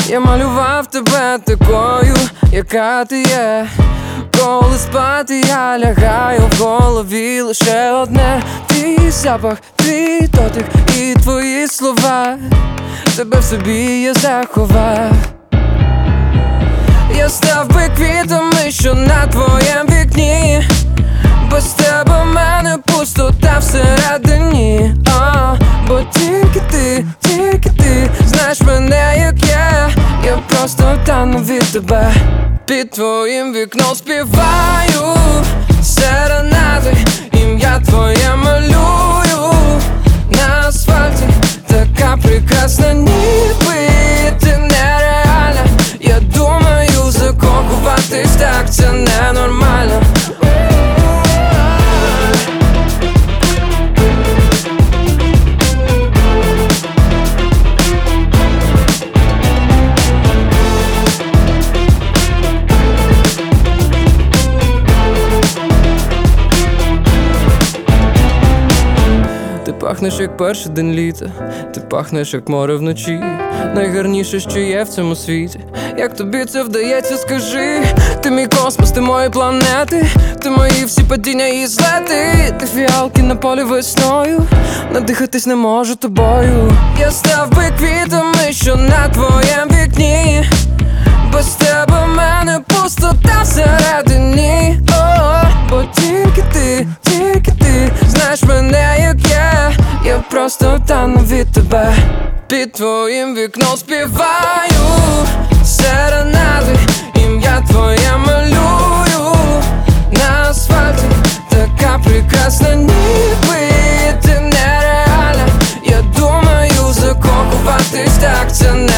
Я малював тебе такою, яка ти є. Коли спати я лягаю, в голові лише одне: твій запах, твій дотик і твої слова. Тебе в собі я заховав. Я став би квітами, що на твоєм вікні. Без тебе в мене пустота всередині. Бо тільки ти знаєш мене, як я просто тану від тебе. Під твоїм вікном співаю серенади, ім'я твоє малюю на асфальті. Така прекрасна, ніби ти нереальна. Я думаю, закохуватись так це ненормально. Ти пахнеш як перший день літа, ти пахнеш як море вночі. Найгарніше, що є в цьому світі. Як тобі це вдається, скажи? Ти мій космос, ти мої планети, ти мої всі падіння і злети. Ти фіалки на полі весною, надихатись не можу тобою. Я став би квітами, що на твоєм вікні. Без тебе в мене пустота всередині. Бо тільки ти знаєш мене, як я просто тану від тебе. Під твоїм вікном співаю серенади, ім'я твоє малюю на асфальті. Така прекрасна, ніби ти нереальна. Я думаю, закохуватись так це не